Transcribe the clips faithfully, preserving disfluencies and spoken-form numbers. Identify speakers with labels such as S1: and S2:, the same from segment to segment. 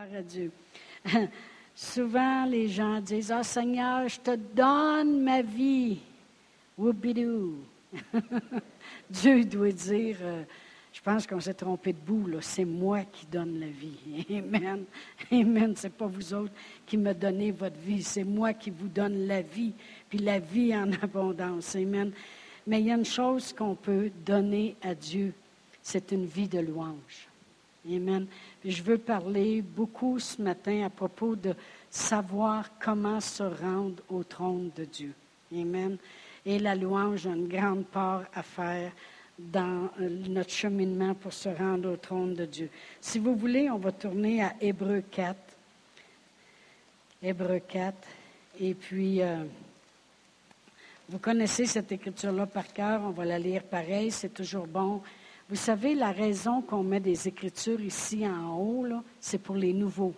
S1: à Dieu. Souvent, les gens disent « Ah, Seigneur, je te donne ma vie. » Whoopidou. Dieu doit dire euh, « Je pense qu'on s'est trompé de bout, là. C'est moi qui donne la vie. » Amen. Amen. Ce n'est pas vous autres qui me donnez votre vie. C'est moi qui vous donne la vie, puis la vie en abondance. Amen. Mais il y a une chose qu'on peut donner à Dieu, c'est une vie de louange. Amen. Puis je veux parler beaucoup ce matin à propos de savoir comment se rendre au trône de Dieu. Amen. Et la louange a une grande part à faire dans notre cheminement pour se rendre au trône de Dieu. Si vous voulez, on va tourner à Hébreux quatre. Hébreux quatre. Et puis, euh, vous connaissez cette écriture-là par cœur, on va la lire pareil, c'est toujours bon. Vous savez, la raison qu'on met des Écritures ici en haut, là, c'est pour les nouveaux.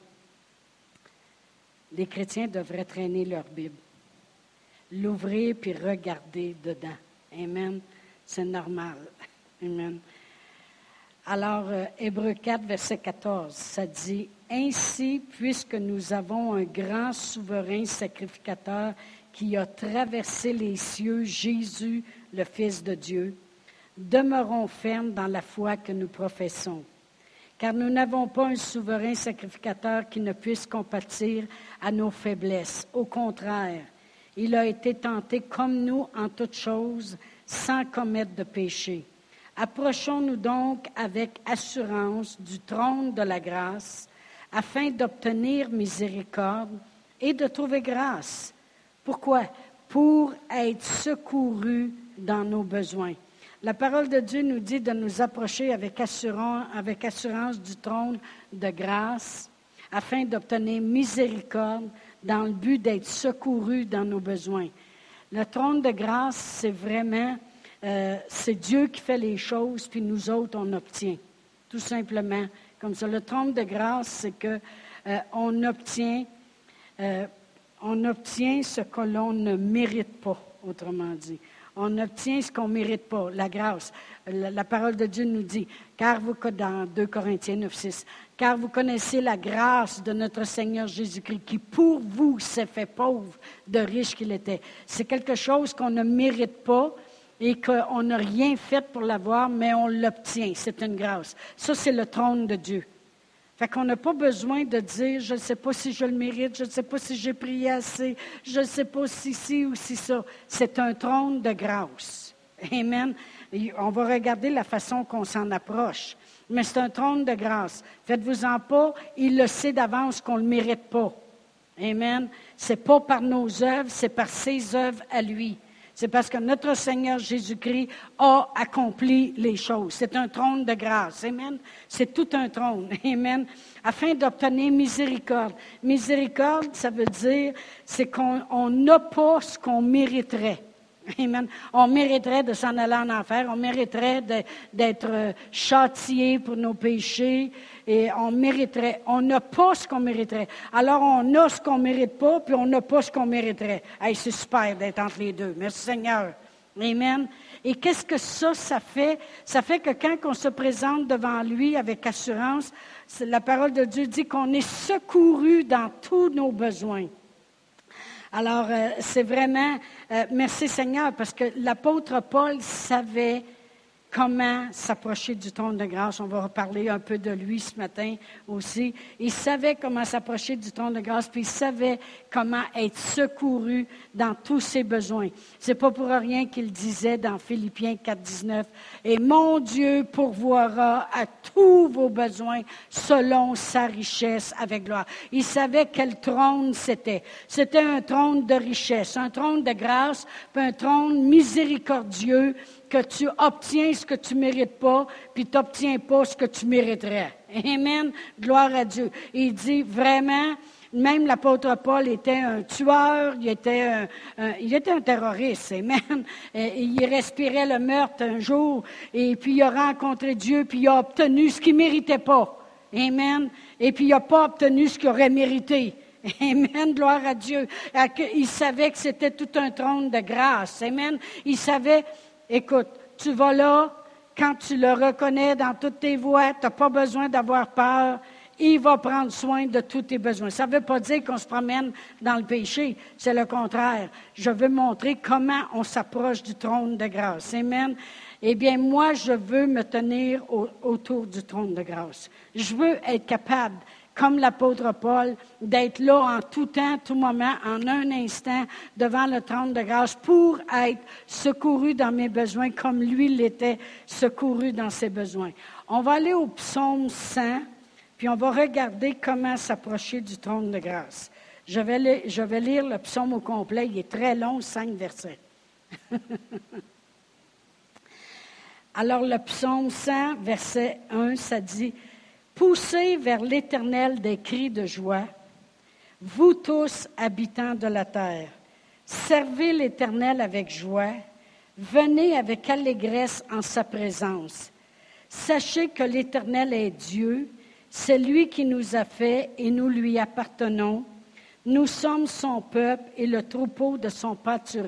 S1: Les chrétiens devraient traîner leur Bible, l'ouvrir puis regarder dedans. Amen. C'est normal. Amen. Alors, euh, Hébreux quatre, verset quatorze, ça dit « Ainsi, puisque nous avons un grand souverain sacrificateur qui a traversé les cieux, Jésus, le Fils de Dieu, demeurons fermes dans la foi que nous professons. Car nous n'avons pas un souverain sacrificateur qui ne puisse compatir à nos faiblesses. Au contraire, il a été tenté comme nous en toutes choses, sans commettre de péché. Approchons-nous donc avec assurance du trône de la grâce, afin d'obtenir miséricorde et de trouver grâce. Pourquoi? Pour être secourus dans nos besoins. La parole de Dieu nous dit de nous approcher avec assurance, avec assurance du trône de grâce, afin d'obtenir miséricorde dans le but d'être secourus dans nos besoins. Le trône de grâce, c'est vraiment, euh, c'est Dieu qui fait les choses, puis nous autres, on obtient. Tout simplement, comme ça. Le trône de grâce, c'est que euh, on obtient, euh, on obtient ce que l'on ne mérite pas, autrement dit. On obtient ce qu'on ne mérite pas, la grâce. La, la parole de Dieu nous dit, car vous, dans deux Corinthiens neuf, six, car vous connaissez la grâce de notre Seigneur Jésus-Christ, qui pour vous s'est fait pauvre de riche qu'il était. C'est quelque chose qu'on ne mérite pas et qu'on n'a rien fait pour l'avoir, mais on l'obtient. C'est une grâce. Ça, c'est le trône de Dieu. Fait qu'on n'a pas besoin de dire, je ne sais pas si je le mérite, je ne sais pas si j'ai prié assez, je ne sais pas si ci ou si ça. C'est un trône de grâce. Amen. Et on va regarder la façon qu'on s'en approche. Mais c'est un trône de grâce. Faites-vous-en pas, il le sait d'avance qu'on ne le mérite pas. Amen. Ce n'est pas par nos œuvres, c'est par ses œuvres à lui. C'est parce que notre Seigneur Jésus-Christ a accompli les choses. C'est un trône de grâce. Amen. C'est tout un trône. Amen. Afin d'obtenir miséricorde. Miséricorde, ça veut dire, c'est qu'on n'a pas ce qu'on mériterait. Amen. On mériterait de s'en aller en enfer. On mériterait de, d'être châtié pour nos péchés. Et on mériterait. On n'a pas ce qu'on mériterait. Alors, on a ce qu'on ne mérite pas, puis on n'a pas ce qu'on mériterait. Hey, c'est super d'être entre les deux. Merci Seigneur. Amen. Et qu'est-ce que ça, ça fait? Ça fait que quand on se présente devant lui avec assurance, la parole de Dieu dit qu'on est secouru dans tous nos besoins. Alors, euh, c'est vraiment, euh, merci Seigneur, parce que l'apôtre Paul savait comment s'approcher du trône de grâce. On va reparler un peu de lui ce matin aussi. Il savait comment s'approcher du trône de grâce, puis il savait comment être secouru dans tous ses besoins. C'est pas pour rien qu'il disait dans Philippiens quatre, dix-neuf, « Et mon Dieu pourvoira à tous vos besoins selon sa richesse avec gloire. » Il savait quel trône c'était. C'était un trône de richesse, un trône de grâce, puis un trône miséricordieux, que tu obtiens ce que tu ne mérites pas, puis tu n'obtiens pas ce que tu mériterais. Amen. Gloire à Dieu. Il dit vraiment, même l'apôtre Paul était un tueur, il était un, un, il était un terroriste. Amen. Et il respirait le meurtre un jour, et puis il a rencontré Dieu, puis il a obtenu ce qu'il ne méritait pas. Amen. Et puis il n'a pas obtenu ce qu'il aurait mérité. Amen, gloire à Dieu. Il savait que c'était tout un trône de grâce. Amen. Il savait... Écoute, tu vas là, quand tu le reconnais dans toutes tes voies, tu n'as pas besoin d'avoir peur. il va prendre soin de tous tes besoins. Ça ne veut pas dire qu'on se promène dans le péché, c'est le contraire. Je veux montrer comment on s'approche du trône de grâce. Amen. Eh bien, moi, je veux me tenir au, autour du trône de grâce. Je veux être capable, comme l'apôtre Paul, d'être là en tout temps, tout moment, en un instant, devant le trône de grâce pour être secouru dans mes besoins comme lui l'était secouru dans ses besoins. On va aller au psaume cent, puis on va regarder comment s'approcher du trône de grâce. Je vais, le, je vais lire le psaume au complet, il est très long, cinq versets. Alors le psaume cent, verset un, ça dit « Poussez vers l'Éternel des cris de joie, vous tous habitants de la terre. Servez l'Éternel avec joie, venez avec allégresse en sa présence. Sachez que l'Éternel est Dieu, c'est lui qui nous a fait et nous lui appartenons. Nous sommes son peuple et le troupeau de son pâturage. »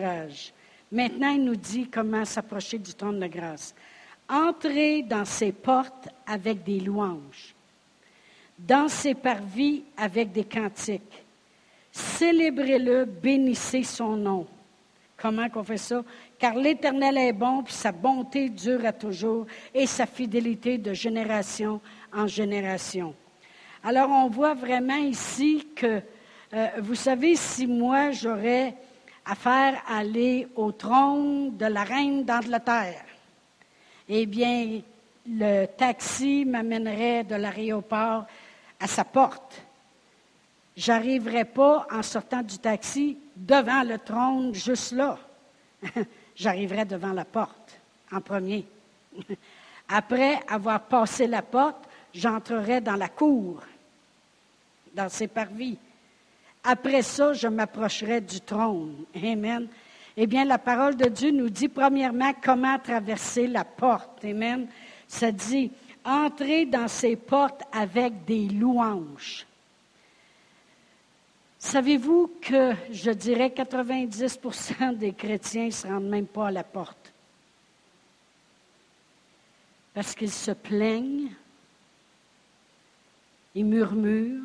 S1: Maintenant, il nous dit comment s'approcher du trône de grâce. « Entrez dans ses portes avec des louanges, dans ses parvis avec des cantiques. Célébrez-le, bénissez son nom. » Comment qu'on fait ça? « Car l'Éternel est bon, puis sa bonté dure à toujours, et sa fidélité de génération en génération. » Alors, on voit vraiment ici que, euh, vous savez, si moi, j'aurais affaire à aller au trône de la reine d'Angleterre, eh bien, le taxi m'amènerait de l'aéroport à sa porte. Je n'arriverais pas, en sortant du taxi, devant le trône, juste là. J'arriverais devant la porte, en premier. Après avoir passé la porte, j'entrerais dans la cour, dans ses parvis. Après ça, je m'approcherais du trône. Amen. Eh bien, la parole de Dieu nous dit, premièrement, comment traverser la porte. Amen. Ça dit, entrez dans ces portes avec des louanges. Savez-vous que, je dirais, quatre-vingt-dix pour cent des chrétiens ne se rendent même pas à la porte? Parce qu'ils se plaignent, ils murmurent,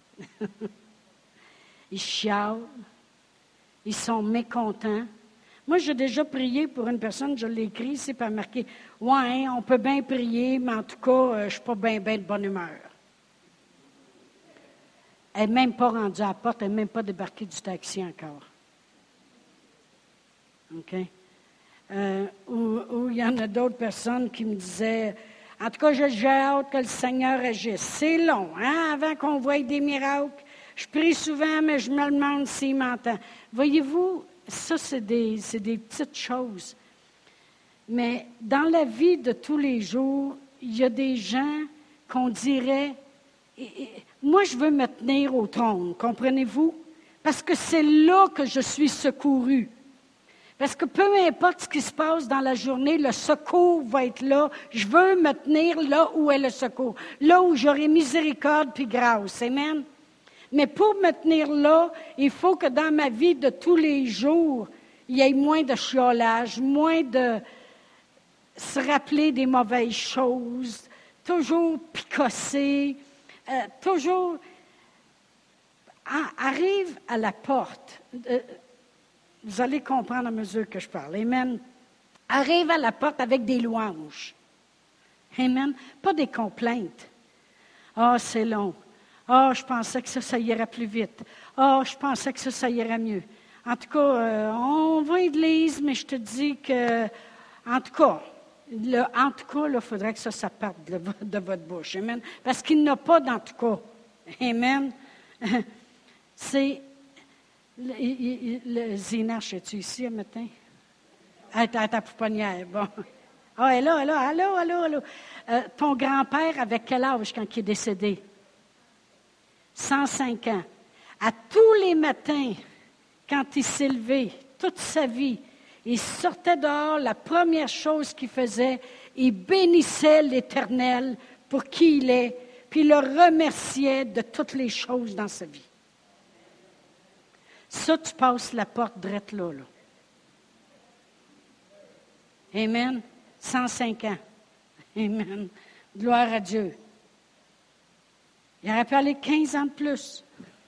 S1: ils chialent, ils sont mécontents. Moi, j'ai déjà prié pour une personne, je l'ai écrit, c'est pas marqué. « Ouais, on peut bien prier, mais en tout cas, euh, je ne suis pas bien, bien de bonne humeur. » Elle n'est même pas rendue à la porte, elle n'est même pas débarquée du taxi encore. OK? Euh, ou, ou il y en a d'autres personnes qui me disaient, « En tout cas, j'ai hâte que le Seigneur agisse. » C'est long, hein, avant qu'on voie des miracles. Je prie souvent, mais je me demande s'il m'entend. Voyez-vous, ça, c'est des, c'est des petites choses. Mais dans la vie de tous les jours, il y a des gens qu'on dirait, moi, je veux me tenir au trône, comprenez-vous? Parce que c'est là que je suis secouru. Parce que peu importe ce qui se passe dans la journée, le secours va être là. Je veux me tenir là où est le secours, là où j'aurai miséricorde puis grâce. Amen? Mais pour me tenir là, il faut que dans ma vie de tous les jours, il y ait moins de chiolage, moins de se rappeler des mauvaises choses, toujours picosser, euh, toujours ah, arrive à la porte. Euh, vous allez comprendre à mesure que je parle. Amen. Arrive à la porte avec des louanges. Amen. Pas des complaintes. Ah, oh, c'est long. Ah, oh, je pensais que ça, ça irait plus vite. Ah, oh, je pensais que ça, ça irait mieux. En tout cas, euh, on va à l'église, mais je te dis que, en tout cas, le, en tout cas, il faudrait que ça, ça parte de, de votre bouche. Amen. Parce qu'il n'a pas d'en tout cas. Amen. C'est, le, le, le Zénache, es-tu ici ce matin? Elle est à ta pouponnière, bon. Ah, elle est là, elle est là, allô, allô, allô. Euh, ton grand-père, avec quel âge quand il est décédé? cent cinq ans. À tous les matins, quand il s'est levé, toute sa vie, il sortait dehors, la première chose qu'il faisait, il bénissait l'Éternel pour qui il est, puis il le remerciait de toutes les choses dans sa vie. Ça, tu passes la porte drette là, là. Amen. cent cinq ans. Amen. Gloire à Dieu. Il aurait pu aller quinze ans de plus.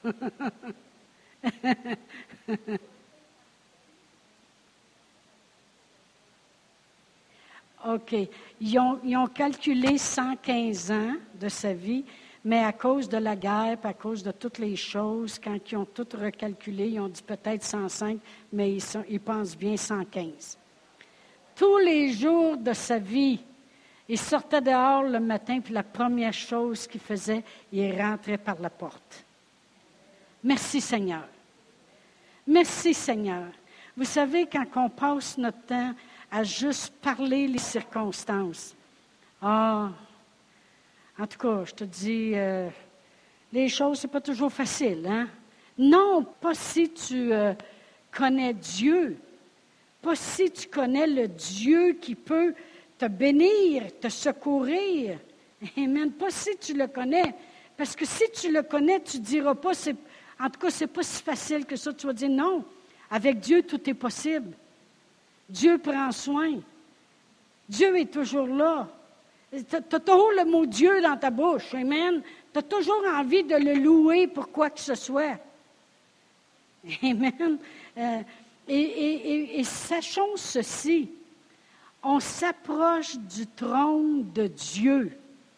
S1: OK. Ils ont, ils ont calculé cent quinze ans de sa vie, mais à cause de la guerre, puis à cause de toutes les choses, quand ils ont tout recalculé, ils ont dit peut-être cent cinq, mais ils, sont, ils pensent bien cent quinze. Tous les jours de sa vie, il sortait dehors le matin, puis la première chose qu'il faisait, il rentrait par la porte. Merci Seigneur. Merci Seigneur. Vous savez, quand on passe notre temps à juste parler les circonstances, ah, en tout cas, je te dis, euh, les choses, c'est pas toujours facile, hein? Non, pas si tu euh, connais Dieu, pas si tu connais le Dieu qui peut te bénir, te secourir. Amen. Pas si tu le connais. Parce que si tu le connais, tu ne diras pas, c'est, en tout cas, c'est pas si facile que ça. Tu vas dire non. Avec Dieu, tout est possible. Dieu prend soin. Dieu est toujours là. Tu as toujours le mot Dieu dans ta bouche. Amen. Tu as toujours envie de le louer pour quoi que ce soit. Amen. Euh, et, et, et, et sachons ceci. On s'approche du trône de Dieu.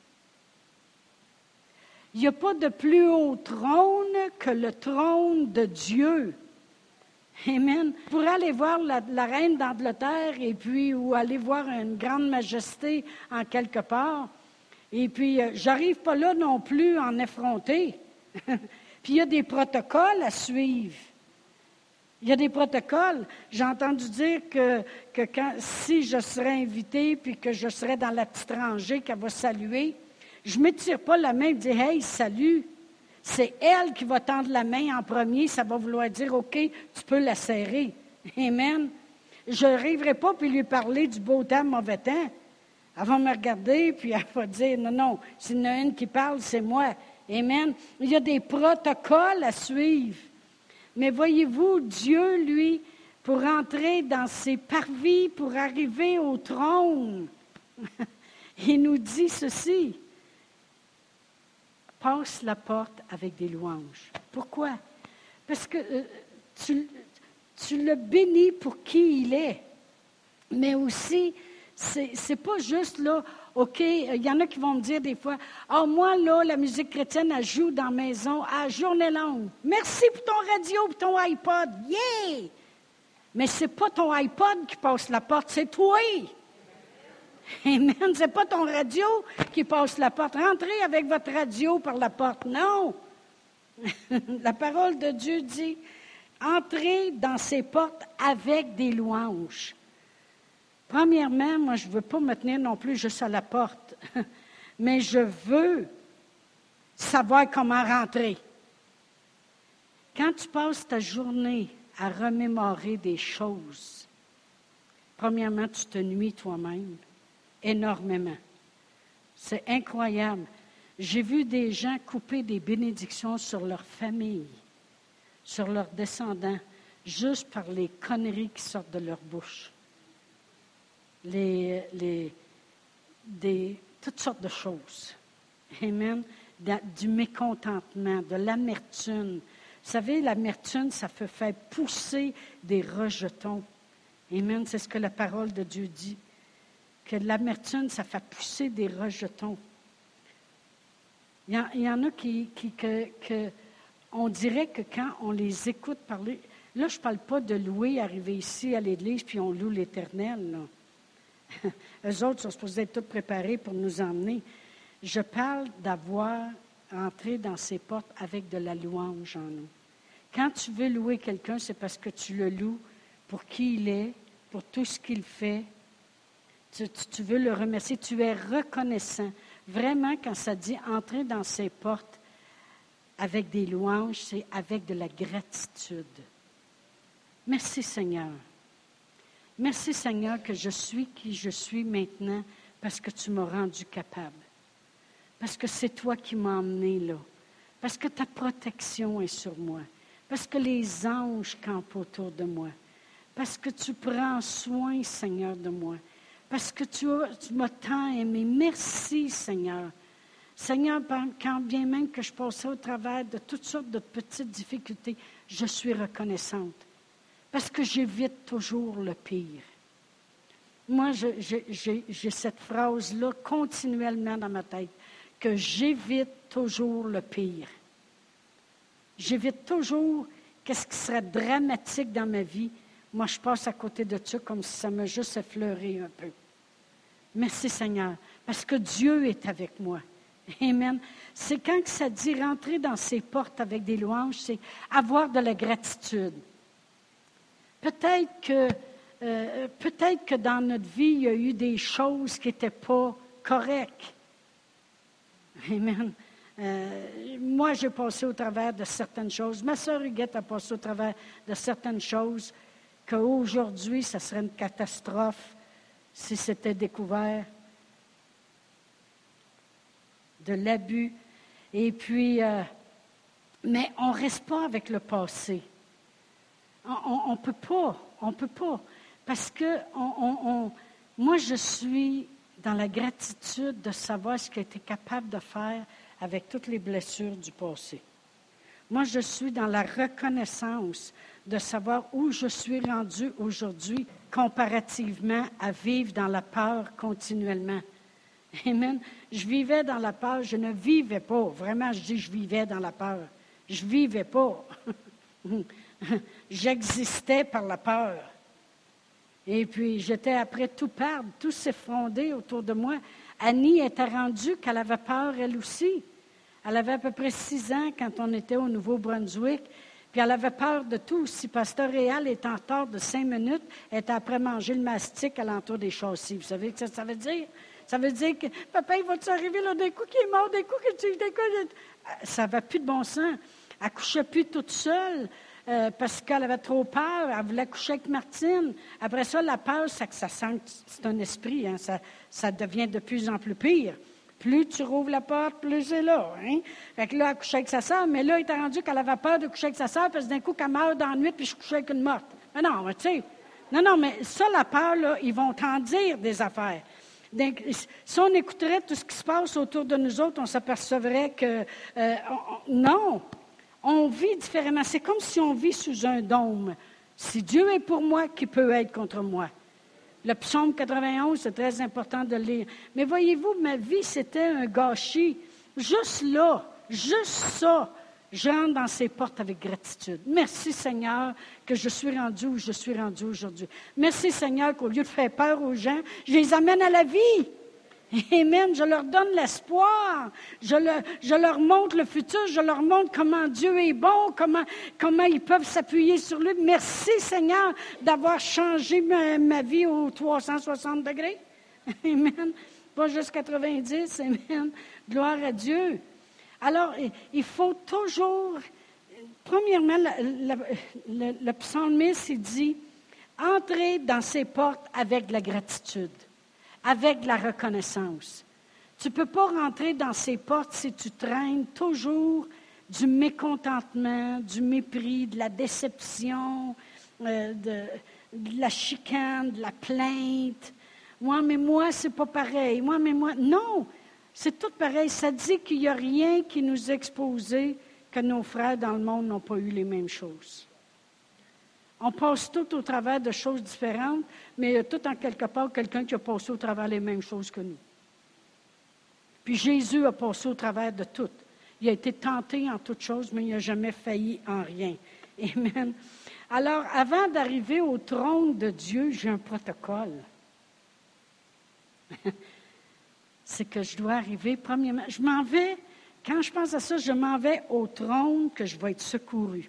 S1: Il n'y a pas de plus haut trône que le trône de Dieu. Amen. Vous pourrez aller voir la, la reine d'Angleterre et puis ou aller voir une grande majesté en quelque part. Et puis, euh, j'arrive pas là non plus en effronter. Puis, il y a des protocoles à suivre. Il y a des protocoles. J'ai entendu dire que, que quand, si je serais invitée puis que je serais dans la petite rangée qu'elle va saluer, je ne m'étire pas la main et dire « Hey, salut ». C'est elle qui va tendre la main en premier. Ça va vouloir dire « OK, tu peux la serrer ». Amen. Je n'arriverai pas puis lui parler du beau temps, mauvais temps. Elle va me regarder puis elle va dire « Non, non, s'il y en a une qui parle, c'est moi ». Amen. Il y a des protocoles à suivre. Mais voyez-vous, Dieu, lui, pour entrer dans ses parvis, pour arriver au trône, il nous dit ceci. Passe la porte avec des louanges. Pourquoi? Parce que euh, tu, tu le bénis pour qui il est. Mais aussi, c'est, c'est pas juste là, OK, il y en a qui vont me dire des fois, ah, moi, là, la musique chrétienne, elle joue dans la maison à journée longue. Merci pour ton radio, pour ton iPod. Yeah! Mais c'est pas ton iPod qui passe la porte, c'est toi. Amen. C'est pas ton radio qui passe la porte. Rentrez avec votre radio par la porte. Non. La parole de Dieu dit, entrez dans ses portes avec des louanges. Premièrement, moi, je ne veux pas me tenir non plus juste à la porte, mais je veux savoir comment rentrer. Quand tu passes ta journée à remémorer des choses, premièrement, tu te nuis toi-même énormément. C'est incroyable. J'ai vu des gens couper des bénédictions sur leur famille, sur leurs descendants, juste par les conneries qui sortent de leur bouche. Les, les, des, toutes sortes de choses. Amen. Du mécontentement, de l'amertume. Vous savez, l'amertume, ça peut faire pousser des rejetons. Amen. C'est ce que la parole de Dieu dit. Que l'amertume, ça fait pousser des rejetons. Il y en, il y en a qui, qui que, que, on dirait que quand on les écoute parler, là, je ne parle pas de louer, arriver ici à l'église, puis on loue l'Éternel, là. Eux autres sont supposés être tous préparés pour nous emmener. Je parle d'avoir entré dans ces portes avec de la louange en nous. Quand tu veux louer quelqu'un, c'est parce que tu le loues pour qui il est, pour tout ce qu'il fait. Tu, tu, tu veux le remercier, tu es reconnaissant. Vraiment, quand ça dit entrer dans ces portes avec des louanges, c'est avec de la gratitude. Merci Seigneur. Merci Seigneur que je suis qui je suis maintenant parce que tu m'as rendu capable. Parce que c'est toi qui m'as emmené là. Parce que ta protection est sur moi. Parce que les anges campent autour de moi. Parce que tu prends soin, Seigneur, de moi. Parce que tu, as, tu m'as tant aimé. Merci Seigneur. Seigneur, quand bien même que je passais au travers de toutes sortes de petites difficultés, je suis reconnaissante. Parce que j'évite toujours le pire. Moi, je, je, j'ai, j'ai cette phrase-là continuellement dans ma tête, que j'évite toujours le pire. J'évite toujours qu'est-ce qui serait dramatique dans ma vie. Moi, je passe à côté de ça comme si ça m'a juste effleuré un peu. Merci Seigneur, parce que Dieu est avec moi. Amen. C'est quand que ça dit rentrer dans ses portes avec des louanges, c'est avoir de la gratitude. Peut-être que, euh, peut-être que dans notre vie, il y a eu des choses qui n'étaient pas correctes. Amen. Euh, moi, j'ai passé au travers de certaines choses. Ma sœur Huguette a passé au travers de certaines choses qu'aujourd'hui, ça serait une catastrophe si c'était découvert. De l'abus. Et puis, euh, mais on ne reste pas avec le passé. On ne peut pas, on ne peut pas. Parce que on, on, on, moi, je suis dans la gratitude de savoir ce qu'il a été capable de faire avec toutes les blessures du passé. Moi, je suis dans la reconnaissance de savoir où je suis rendue aujourd'hui comparativement à vivre dans la peur continuellement. Amen. Je vivais dans la peur, je ne vivais pas. Vraiment, je dis je vivais dans la peur. Je ne vivais pas. J'existais par la peur. Et puis, j'étais après tout perdre, tout s'effondrer autour de moi. Annie était rendue qu'elle avait peur, elle aussi. Elle avait à peu près six ans quand on était au Nouveau-Brunswick. Puis elle avait peur de tout. Si Pasteur Réal est en retard de cinq minutes, elle était après manger le mastic à l'entour des châssis. Vous savez ce que ça veut dire? Ça veut dire que, papa, il va-tu arriver là d'un coup qui est mort, d'un coup que tu... D'un coup, ça n'avait plus de bon sens. Elle ne couchait plus toute seule euh, parce qu'elle avait trop peur. Elle voulait coucher avec Martine. Après ça, la peur, ça, ça sent que c'est un esprit. Hein, ça, ça devient de plus en plus pire. Plus tu rouvres la porte, plus c'est là. Hein? Fait que là, elle couchait avec sa sœur, mais là, il était rendu qu'elle avait peur de coucher avec sa sœur parce que d'un coup, qu'elle meurt dans la nuit, puis je couchais avec une morte. Mais non, tu sais. Non, non, mais ça, la peur, là, ils vont t'en dire des affaires. Donc, si on écouterait tout ce qui se passe autour de nous autres, on s'apercevrait que euh, on, non, on vit différemment. C'est comme si on vit sous un dôme. Si Dieu est pour moi, qui peut être contre moi? Le psaume quatre-vingt-onze, c'est très important de le lire. Mais voyez-vous, ma vie, c'était un gâchis. Juste là, juste ça, je rentre dans ses portes avec gratitude. Merci Seigneur que je suis rendu où je suis rendu aujourd'hui. Merci Seigneur qu'au lieu de faire peur aux gens, je les amène à la vie. Amen. Je leur donne l'espoir. Je, le, je leur montre le futur. Je leur montre comment Dieu est bon, comment, comment ils peuvent s'appuyer sur lui. Merci Seigneur d'avoir changé ma, ma vie aux trois cent soixante degrés. Amen. Pas juste quatre-vingt-dix. Amen. Gloire à Dieu. Alors, il faut toujours, premièrement, le, le, le psalmiste, il dit, entrez dans ses portes avec de la gratitude, avec de la reconnaissance. Tu ne peux pas rentrer dans ses portes si tu traînes toujours du mécontentement, du mépris, de la déception, euh, de, de la chicane, de la plainte. Moi, mais moi, c'est pas pareil. Moi, mais moi, non! C'est tout pareil. Ça dit qu'il n'y a rien qui nous a exposé que nos frères dans le monde n'ont pas eu les mêmes choses. On passe tout au travers de choses différentes, mais il y a tout en quelque part quelqu'un qui a passé au travers les mêmes choses que nous. Puis Jésus a passé au travers de tout. Il a été tenté en toutes choses, mais il n'a jamais failli en rien. Amen. Alors, avant d'arriver au trône de Dieu, j'ai un protocole. C'est que je dois arriver, premièrement, je m'en vais, quand je pense à ça, je m'en vais au trône que je vais être secouru.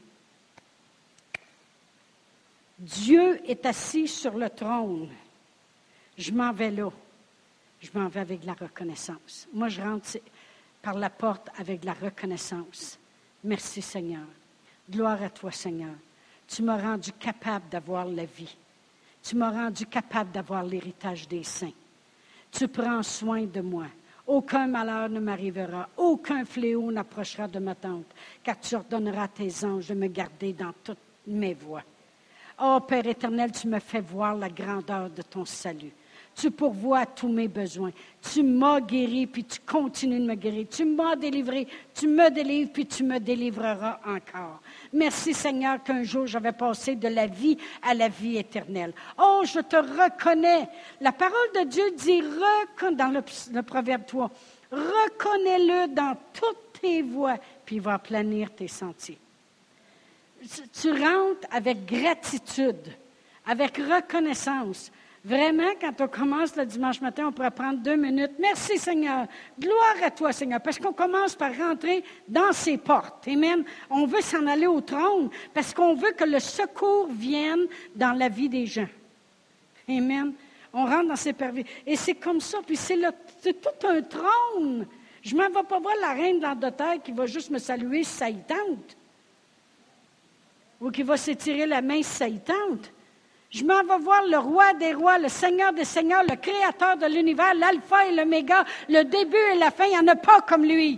S1: Dieu est assis sur le trône. Je m'en vais là. Je m'en vais avec de la reconnaissance. Moi, je rentre par la porte avec de la reconnaissance. Merci Seigneur. Gloire à toi Seigneur. Tu m'as rendu capable d'avoir la vie. Tu m'as rendu capable d'avoir l'héritage des saints. Tu prends soin de moi. Aucun malheur ne m'arrivera. Aucun fléau n'approchera de ma tente, car tu ordonneras à tes anges de me garder dans toutes mes voies. Ô Père éternel, tu me fais voir la grandeur de ton salut. Tu pourvois à tous mes besoins. Tu m'as guéri, puis tu continues de me guérir. Tu m'as délivré, tu me délivres, puis tu me délivreras encore. Merci Seigneur qu'un jour j'avais passé de la vie à la vie éternelle. Oh, je te reconnais. La parole de Dieu dit, dans le, le Proverbe trois, reconnais-le dans toutes tes voies, puis il va aplanir tes sentiers. Tu rentres avec gratitude, avec reconnaissance. Vraiment, quand on commence le dimanche matin, on pourrait prendre deux minutes. Merci Seigneur. Gloire à toi Seigneur. Parce qu'on commence par rentrer dans ses portes. Amen. On veut s'en aller au trône parce qu'on veut que le secours vienne dans la vie des gens. Amen. On rentre dans ses parvis. Et c'est comme ça. Puis c'est, le, c'est tout un trône. Je ne m'en vais pas voir la reine de l'Angleterre qui va juste me saluer si ça y tente. Ou qui va s'étirer la main si ça y tente. Je m'en vais voir le roi des rois, le Seigneur des seigneurs, le créateur de l'univers, l'alpha et l'oméga, le début et la fin. Il n'y en a pas comme lui.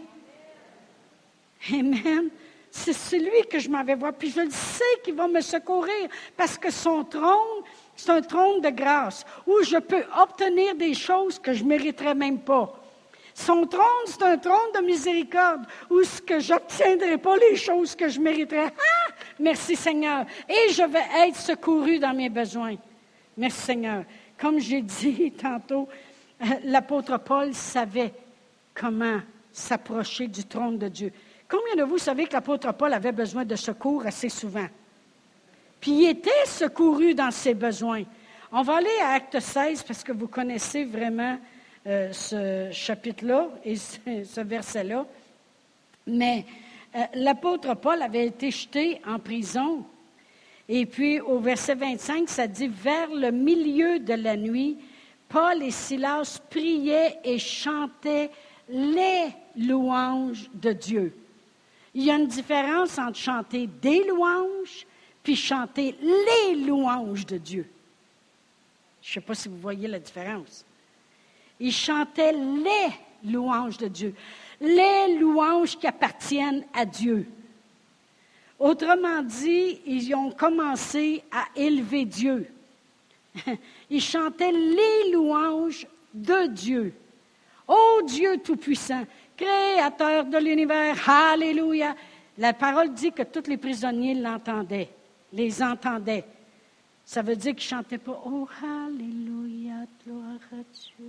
S1: Amen. C'est celui que je m'en vais voir. Puis je le sais qu'il va me secourir parce que son trône, c'est un trône de grâce où je peux obtenir des choses que je ne mériterais même pas. Son trône, c'est un trône de miséricorde où ce que je n'obtiendrai pas les choses que je mériterais. Ah! Merci Seigneur. Et je vais être secouru dans mes besoins. Merci Seigneur. Comme j'ai dit tantôt, l'apôtre Paul savait comment s'approcher du trône de Dieu. Combien de vous savez que l'apôtre Paul avait besoin de secours assez souvent? Puis il était secouru dans ses besoins. On va aller à Acte seize parce que vous connaissez vraiment euh, ce chapitre-là et ce, ce verset-là. Mais euh, l'apôtre Paul avait été jeté en prison. Et puis au verset vingt-cinq, ça dit « Vers le milieu de la nuit, Paul et Silas priaient et chantaient les louanges de Dieu. » Il y a une différence entre chanter des louanges puis chanter les louanges de Dieu. Je ne sais pas si vous voyez la différence. Ils chantaient les louanges de Dieu, les louanges qui appartiennent à Dieu. Autrement dit, ils ont commencé à élever Dieu. Ils chantaient les louanges de Dieu. Ô Dieu Tout-Puissant, Créateur de l'univers, Alléluia. La parole dit que tous les prisonniers l'entendaient, les entendaient. Ça veut dire qu'ils ne chantaient pas « Oh, Alléluia, gloire à Dieu. »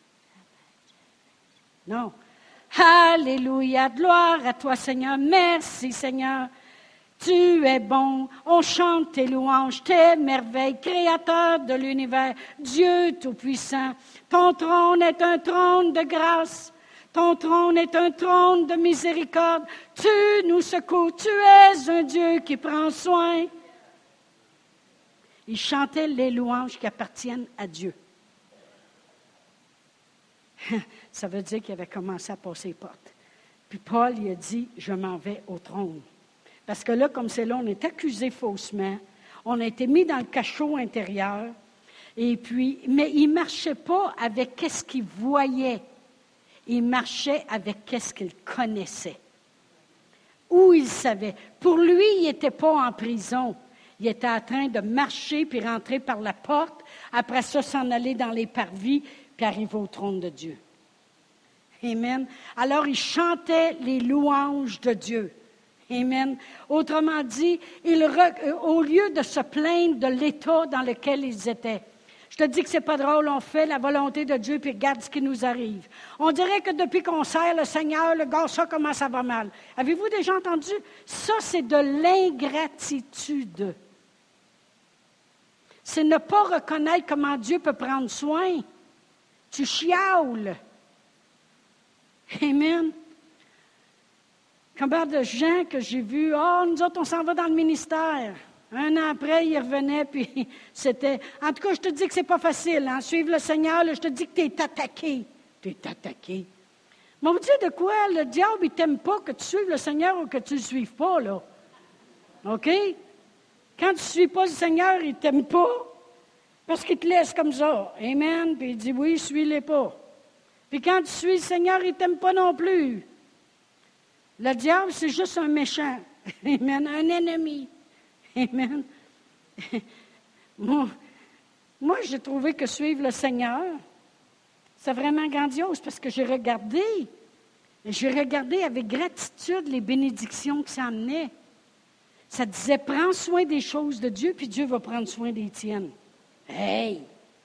S1: Non. « Alléluia, gloire à toi, Seigneur. Merci, Seigneur. Tu es bon. On chante tes louanges, tes merveilles, Créateur de l'univers, Dieu Tout-Puissant. Ton trône est un trône de grâce. Ton trône est un trône de miséricorde. Tu nous secours. Tu es un Dieu qui prend soin. » Ils chantaient les louanges qui appartiennent à Dieu. Ça veut dire qu'il avait commencé à passer les portes. Puis Paul, il a dit, je m'en vais au trône. Parce que là, comme c'est là, on est accusé faussement. On a été mis dans le cachot intérieur. Et puis, mais il ne marchait pas avec qu'est-ce qu'il voyait. Il marchait avec qu'est-ce qu'il connaissait. Où il savait. Pour lui, il n'était pas en prison. Il était en train de marcher puis rentrer par la porte. Après ça, s'en aller dans les parvis puis arriver au trône de Dieu. Amen. Alors, il chantait les louanges de Dieu. Amen. Autrement dit, il, au lieu de se plaindre de l'état dans lequel ils étaient, je te dis que c'est pas drôle, on fait la volonté de Dieu puis regarde ce qui nous arrive. On dirait que depuis qu'on sert le Seigneur, le gars, ça commence à va mal. Avez-vous déjà entendu? Ça, c'est de l'ingratitude. C'est ne pas reconnaître comment Dieu peut prendre soin. Tu chiaules. Amen. Combien de gens que j'ai vus, « Oh, nous autres, on s'en va dans le ministère. » Un an après, ils revenaient, puis c'était... En tout cas, je te dis que c'est pas facile, hein, suivre le Seigneur, là, je te dis que tu es attaqué. Tu es attaqué. Mais on vous dit de quoi? Le diable, il t'aime pas que tu suives le Seigneur ou que tu ne le suives pas, là. OK? Quand tu ne suis pas le Seigneur, il ne t'aime pas parce qu'il te laisse comme ça. Amen. Puis il dit, oui, suis-les pas. Puis quand tu suis le Seigneur, il ne t'aime pas non plus. Le diable, c'est juste un méchant. Amen. Un ennemi. Amen. Bon, Moi, j'ai trouvé que suivre le Seigneur, c'est vraiment grandiose parce que j'ai regardé, j'ai regardé avec gratitude les bénédictions que ça amenait. Ça disait, prends soin des choses de Dieu, puis Dieu va prendre soin des tiennes. Hey!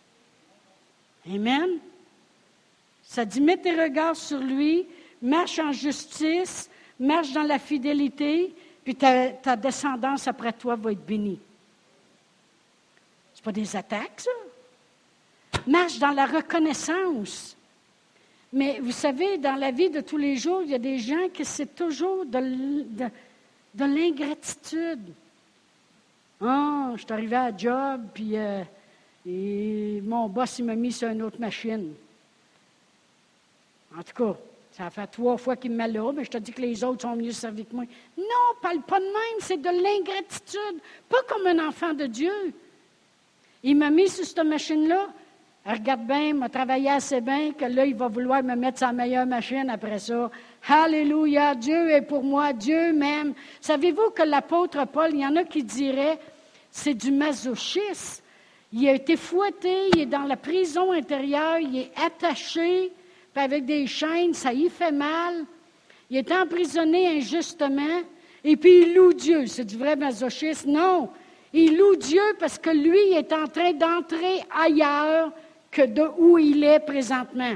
S1: Amen! Ça dit, mets tes regards sur lui, marche en justice, marche dans la fidélité, puis ta, ta descendance après toi va être bénie. C'est pas des attaques, ça? Marche dans la reconnaissance. Mais vous savez, dans la vie de tous les jours, il y a des gens qui c'est toujours de, de, de l'ingratitude. Ah, oh, je suis arrivé à la job, puis euh, et mon boss, il m'a mis sur une autre machine. En tout cas, ça fait trois fois qu'il me met là, mais je te dis que les autres sont mieux servis que moi. Non, parle pas de même, c'est de l'ingratitude. Pas comme un enfant de Dieu. Il m'a mis sur cette machine-là. Regarde bien, il m'a travaillé assez bien que là, il va vouloir me mettre sa meilleure machine après ça. Alléluia, Dieu est pour moi, Dieu m'aime. Savez-vous que l'apôtre Paul, il y en a qui diraient, c'est du masochisme. Il a été fouetté, il est dans la prison intérieure, il est attaché, puis avec des chaînes, ça y fait mal. Il est emprisonné injustement, et puis il loue Dieu. C'est du vrai masochisme? Non. Il loue Dieu parce que lui il est en train d'entrer ailleurs que de où il est présentement.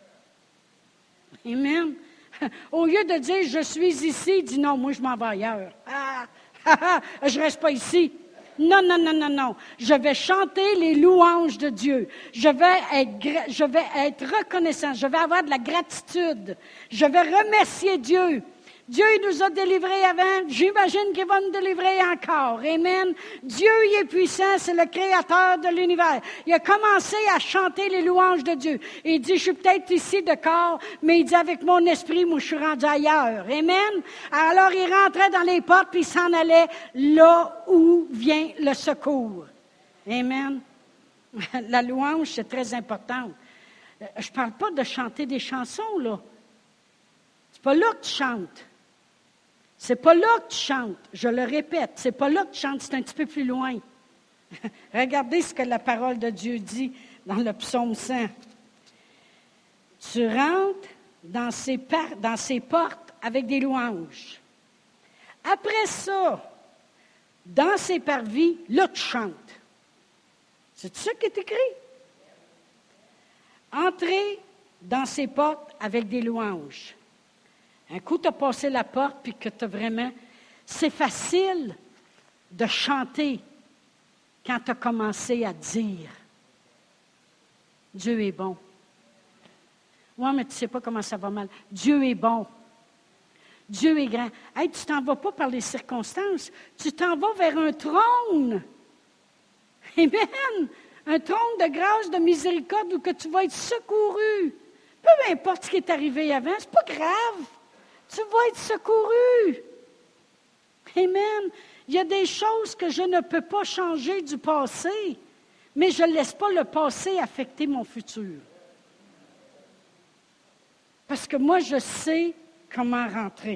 S1: Amen. Au lieu de dire « je suis ici », il dit « non, moi je m'en vais ailleurs. Ah, ah, ah, je ne reste pas ici. » Non, non, non, non, non. Je vais chanter les louanges de Dieu. Je vais être, je vais être reconnaissant. Je vais avoir de la gratitude. Je vais remercier Dieu. Dieu il nous a délivrés avant, j'imagine qu'il va nous délivrer encore. Amen. Dieu, il est puissant, c'est le créateur de l'univers. Il a commencé à chanter les louanges de Dieu. Il dit, je suis peut-être ici de corps, mais il dit, avec mon esprit, moi, je suis rendu ailleurs. Amen. Alors, il rentrait dans les portes, puis il s'en allait là où vient le secours. Amen. La louange, c'est très important. Je ne parle pas de chanter des chansons, là. C'est pas là que tu chantes. C'est pas là que tu chantes. Je le répète, c'est pas là que tu chantes, c'est un petit peu plus loin. Regardez ce que la parole de Dieu dit dans le psaume cent. Tu rentres dans ses, par- dans ses portes avec des louanges. Après ça, dans ses parvis, là tu chantes. C'est ça qui est écrit. Entrez dans ses portes avec des louanges. Un coup, tu as passé la porte, puis que tu as vraiment... C'est facile de chanter quand tu as commencé à dire « Dieu est bon ». Oui, mais tu ne sais pas comment ça va mal. Dieu est bon. Dieu est grand. Hey, tu ne t'en vas pas par les circonstances. Tu t'en vas vers un trône. Amen. Un trône de grâce, de miséricorde, où que tu vas être secouru. Peu importe ce qui est arrivé avant, c'est pas grave. Tu vas être secouru. Amen. Il y a des choses que je ne peux pas changer du passé, mais je ne laisse pas le passé affecter mon futur. Parce que moi, je sais comment rentrer.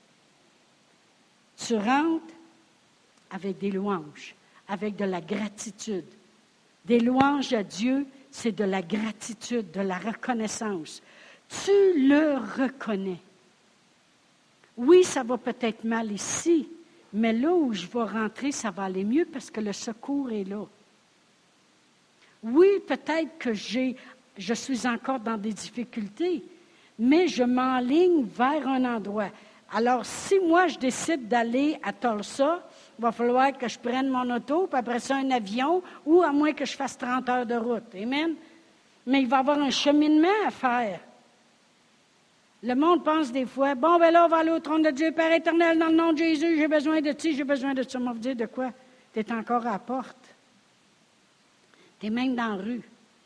S1: Tu rentres avec des louanges, avec de la gratitude. Des louanges à Dieu, c'est de la gratitude, de la reconnaissance. Tu le reconnais. Oui, ça va peut-être mal ici, mais là où je vais rentrer, ça va aller mieux parce que le secours est là. Oui, peut-être que j'ai, je suis encore dans des difficultés, mais je m'enligne vers un endroit. Alors, si moi, je décide d'aller à Tulsa, il va falloir que je prenne mon auto, puis après ça, un avion, ou à moins que je fasse trente heures de route. Amen? Mais il va y avoir un cheminement à faire. Le monde pense des fois, bon, ben là, on va aller au trône de Dieu, Père éternel, dans le nom de Jésus, j'ai besoin de ci, j'ai besoin de ça. On va vous dire de quoi? Tu es encore à la porte. Tu es même dans la rue.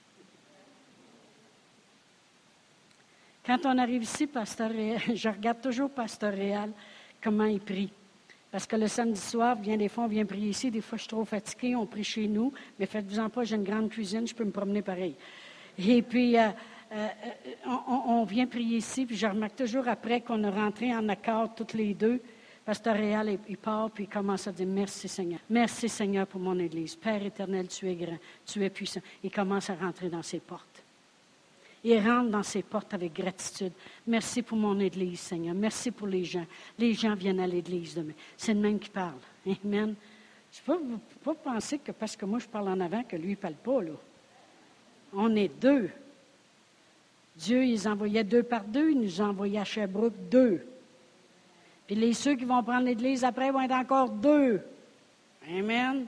S1: Quand on arrive ici, Pasteur Réal, je regarde toujours Pasteur Réal, comment il prie. Parce que le samedi soir, bien des fois, on vient prier ici. Des fois, je suis trop fatiguée, on prie chez nous. Mais faites-vous-en pas, j'ai une grande cuisine, je peux me promener pareil. Et puis, euh, euh, on, on vient prier ici, puis je remarque toujours après qu'on a rentré en accord toutes les deux. Puis Pasteur Réal, il part, puis il commence à dire, merci Seigneur. Merci Seigneur pour mon Église. Père éternel, tu es grand, tu es puissant. Il commence à rentrer dans ses portes. Il rentre dans ses portes avec gratitude. Merci pour mon Église, Seigneur. Merci pour les gens. Les gens viennent à l'Église demain. C'est le même qui parle. Amen. Je ne peux pas penser que parce que moi je parle en avant, que lui ne parle pas, là. On est deux. Dieu, il les envoyait deux par deux. Il nous envoyait à Sherbrooke deux. Puis les ceux qui vont prendre l'Église après vont être encore deux. Amen.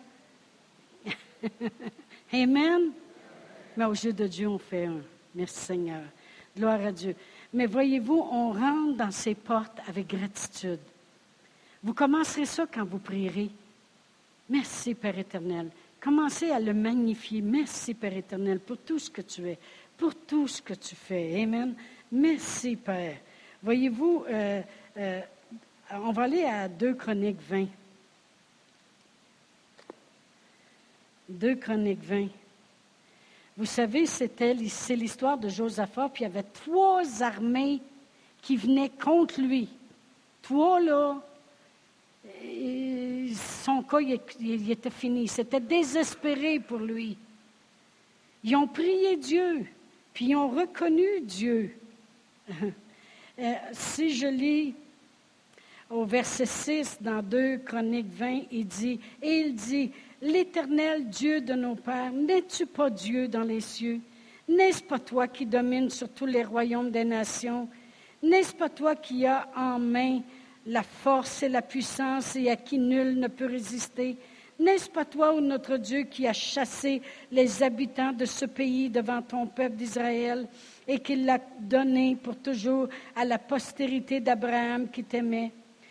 S1: Amen. Mais aux yeux de Dieu, on fait un. Merci Seigneur. Gloire à Dieu. Mais voyez-vous, on rentre dans ces portes avec gratitude. Vous commencerez ça quand vous prierez. Merci Père éternel. Commencez à le magnifier. Merci Père éternel pour tout ce que tu es, pour tout ce que tu fais. Amen. Merci Père. Voyez-vous, euh, euh, on va aller à deux Chroniques vingt. deux Chroniques vingt. Vous savez, c'était, c'est l'histoire de Josaphat, puis il y avait trois armées qui venaient contre lui. Trois, là, et son cas, il, il était fini. C'était désespéré pour lui. Ils ont prié Dieu, puis ils ont reconnu Dieu. euh, si je lis au verset six, dans deux Chroniques vingt, il dit, et il dit, l'Éternel Dieu de nos pères, n'es-tu pas Dieu dans les cieux? N'est-ce pas toi qui domines sur tous les royaumes des nations? N'est-ce pas toi qui as en main la force et la puissance et à qui nul ne peut résister? N'est-ce pas toi, ô notre Dieu, qui as chassé les habitants de ce pays devant ton peuple d'Israël et qui l'a donné pour toujours à la postérité d'Abraham qui t'aimait?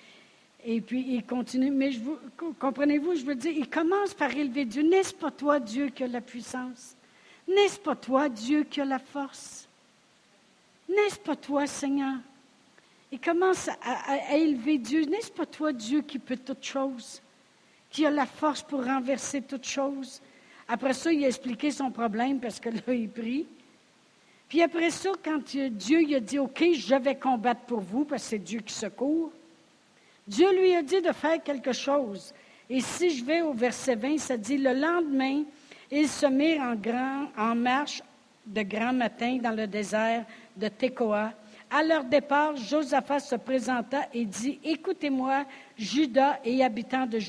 S1: Et puis, il continue, mais je vous, comprenez-vous, je veux dire, il commence par élever Dieu. N'est-ce pas toi, Dieu, qui a la puissance? N'est-ce pas toi, Dieu, qui a la force? N'est-ce pas toi, Seigneur? Il commence à, à, à élever Dieu. N'est-ce pas toi, Dieu, qui peut toutes choses? Qui a la force pour renverser toutes choses? Après ça, il a expliqué son problème parce que là, il prie. Puis après ça, quand Dieu il a dit, OK, je vais combattre pour vous, parce que c'est Dieu qui secourt, Dieu lui a dit de faire quelque chose. Et si je vais au verset vingt, ça dit, le lendemain, ils se mirent en, grand, en marche de grand matin dans le désert de Tekoa. À leur départ, Josaphat se présenta et dit, écoutez-moi, Juda et habitants de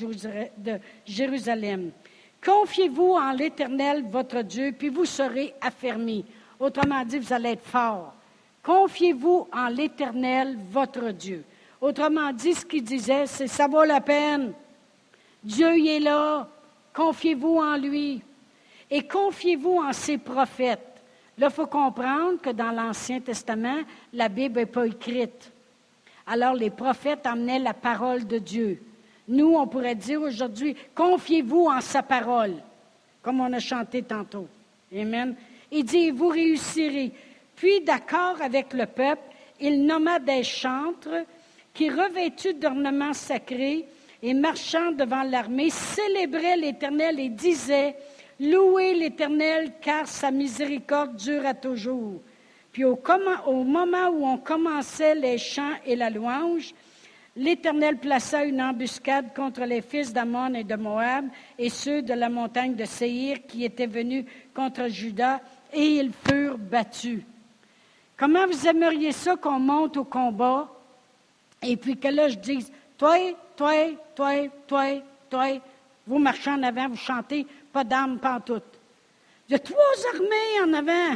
S1: Jérusalem. Confiez-vous en l'Éternel, votre Dieu, puis vous serez affermis. Autrement dit, vous allez être forts. Confiez-vous en l'Éternel, votre Dieu. Autrement dit, ce qu'il disait, c'est ça vaut la peine. Dieu y est là. Confiez-vous en lui. Et confiez-vous en ses prophètes. Là, il faut comprendre que dans l'Ancien Testament, la Bible n'est pas écrite. Alors, les prophètes amenaient la parole de Dieu. Nous, on pourrait dire aujourd'hui, confiez-vous en sa parole, comme on a chanté tantôt. Amen. Il dit, vous réussirez. Puis, d'accord avec le peuple, il nomma des chantres qui, revêtus d'ornements sacrés et marchant devant l'armée, célébraient l'Éternel et disaient, louez l'Éternel, car sa miséricorde dure à toujours. Puis au, com- au moment où on commençait les chants et la louange, l'Éternel plaça une embuscade contre les fils d'Ammon et de Moab et ceux de la montagne de Séhir qui étaient venus contre Juda, et ils furent battus. Comment vous aimeriez ça qu'on monte au combat et puis que là je dise, toi, toi, toi, toi, toi, vous marchez en avant, vous chantez, pas d'armes pantoute. Il y a trois armées en avant.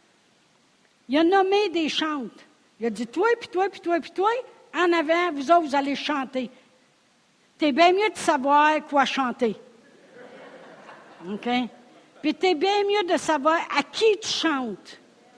S1: Il a nommé des chantes. Il a dit, toi, puis toi, puis toi, puis toi, en avant, vous autres, vous allez chanter. T'es bien mieux de savoir quoi chanter. OK? Puis t'es bien mieux de savoir à qui tu chantes.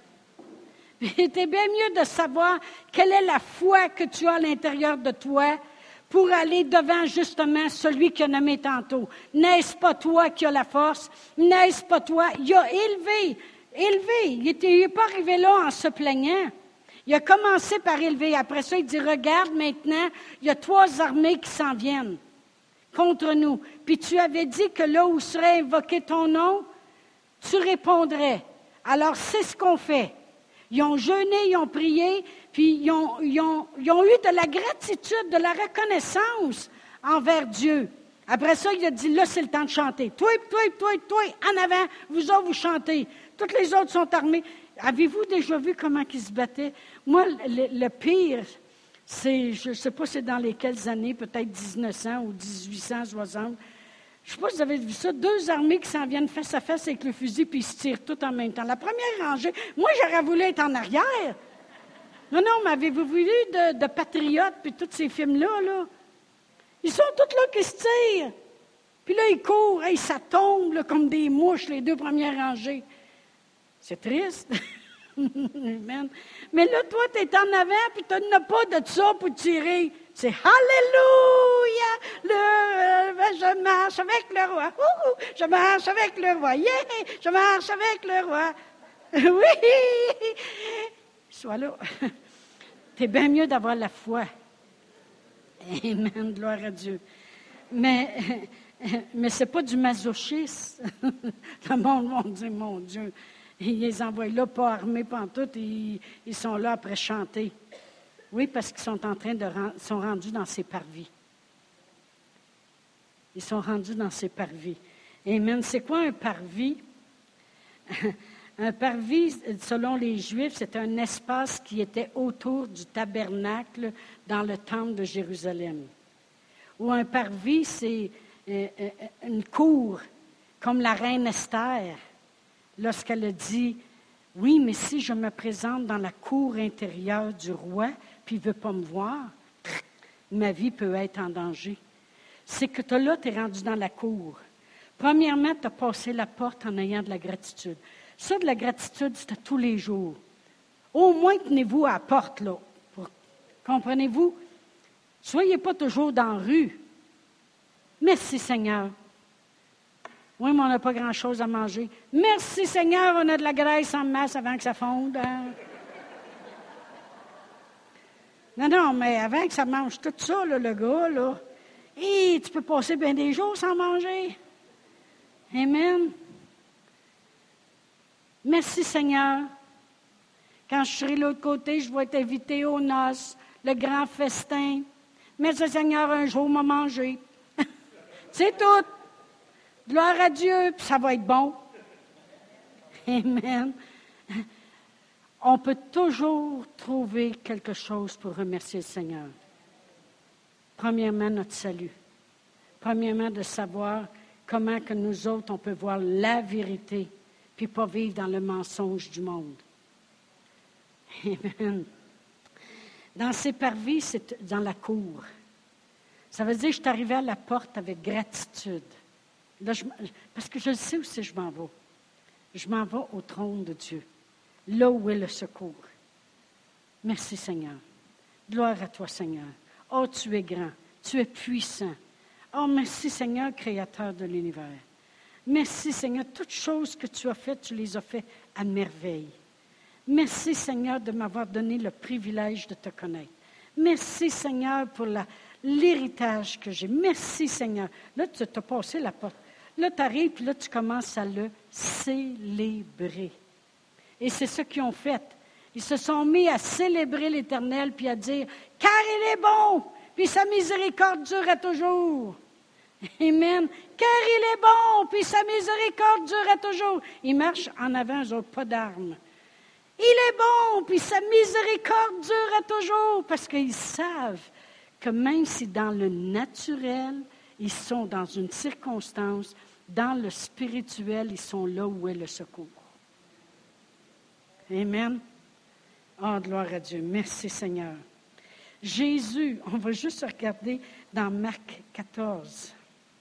S1: Puis t'es bien mieux de savoir quelle est la foi que tu as à l'intérieur de toi pour aller devant justement celui qui a nommé tantôt. N'est-ce pas toi qui as la force? N'est-ce pas toi? Il a élevé, élevé. Il n'est pas arrivé là en se plaignant. Il a commencé par élever. Après ça, il dit, regarde maintenant, il y a trois armées qui s'en viennent contre nous. Puis tu avais dit que là où serait invoqué ton nom, tu répondrais. Alors, c'est ce qu'on fait. Ils ont jeûné, ils ont prié, puis ils ont, ils ont, ils ont eu de la gratitude, de la reconnaissance envers Dieu. Après ça, il a dit, là, c'est le temps de chanter. Toi, toi, toi, toi, en avant, vous autres, vous chantez. Toutes les autres sont armés. Avez-vous déjà vu comment ils se battaient? Moi, le, le pire, c'est, je ne sais pas c'est dans les quelles années, peut-être dix-neuf cents ou dix-huit cent soixante. Je ne sais pas si vous avez vu ça, deux armées qui s'en viennent face à face avec le fusil, puis ils se tirent tout en même temps. La première rangée, moi, j'aurais voulu être en arrière. Non, non, mais avez-vous vu de, de Patriotes, puis tous ces films-là, là? Ils sont tous là qui se tirent. Puis là, ils courent, hey, ça tombe là, comme des mouches, les deux premières rangées. C'est triste. Amen. Mais là, toi, tu es en avant, puis tu n'as pas de ça pour tirer. C'est Alléluia! Le, euh, je marche avec le roi. Ouh, je marche avec le roi. Yeah! Je marche avec le roi. Oui! Sois là. C'est bien mieux d'avoir la foi. Amen. Gloire à Dieu. Mais, mais ce n'est pas du masochisme. Le monde va dire, mon Dieu, ils les envoient là, pas armés, pas en tout, et ils, ils sont là après chanter. Oui, parce qu'ils sont en train de ils sont rendus dans ces parvis. Ils sont rendus dans ces parvis. Amen. C'est quoi un parvis? Un parvis, selon les Juifs, c'est un espace qui était autour du tabernacle dans le temple de Jérusalem. Ou un parvis, c'est une cour, comme la reine Esther, lorsqu'elle a dit, « Oui, mais si je me présente dans la cour intérieure du roi, puis il ne veut pas me voir, ma vie peut être en danger. » C'est que toi, là, tu es rendu dans la cour. Premièrement, tu as passé la porte en ayant de la gratitude. Ça, de la gratitude, c'est à tous les jours. Au moins, tenez-vous à la porte, là. Pour, comprenez-vous? Soyez pas toujours dans la rue. Merci, Seigneur. Oui, mais on n'a pas grand-chose à manger. Merci, Seigneur, on a de la graisse en masse avant que ça fonde. Hein? Non, non, mais avant que ça mange tout ça, là, le gars, là, et tu peux passer bien des jours sans manger. Amen. Merci, Seigneur. Quand je serai de l'autre côté, je vais être invité aux noces, le grand festin. Merci, Seigneur, un jour m'a mangé. C'est tout. Gloire à Dieu, puis ça va être bon. Amen. On peut toujours trouver quelque chose pour remercier le Seigneur. Premièrement, notre salut. Premièrement, de savoir comment que nous autres, on peut voir la vérité, puis pas vivre dans le mensonge du monde. Amen. Dans ces parvis, c'est dans la cour. Ça veut dire que je suis arrivée à la porte avec gratitude. Là, je, parce que je sais où c'est que je m'en vais. Je m'en vais au trône de Dieu, là où est le secours. Merci, Seigneur. Gloire à toi, Seigneur. Oh, tu es grand, tu es puissant. Oh, merci, Seigneur, Créateur de l'univers. Merci, Seigneur, toutes choses que tu as faites, tu les as faites à merveille. Merci, Seigneur, de m'avoir donné le privilège de te connaître. Merci, Seigneur, pour la, l'héritage que j'ai. Merci, Seigneur. Là, tu t'as passé la porte. Là, tu arrives, puis là, tu commences à le célébrer. Et c'est ce qu'ils ont fait. Ils se sont mis à célébrer l'Éternel, puis à dire, « Car il est bon, puis sa miséricorde dure à toujours. » Amen. « Car il est bon, puis sa miséricorde dure à toujours. » Ils marchent en avant, eux autres, pas d'armes. « Il est bon, puis sa miséricorde dure à toujours. » Parce qu'ils savent que même si dans le naturel, ils sont dans une circonstance, dans le spirituel, ils sont là où est le secours. Amen. Oh, gloire à Dieu. Merci, Seigneur. Jésus, on va juste regarder dans Marc quatorze.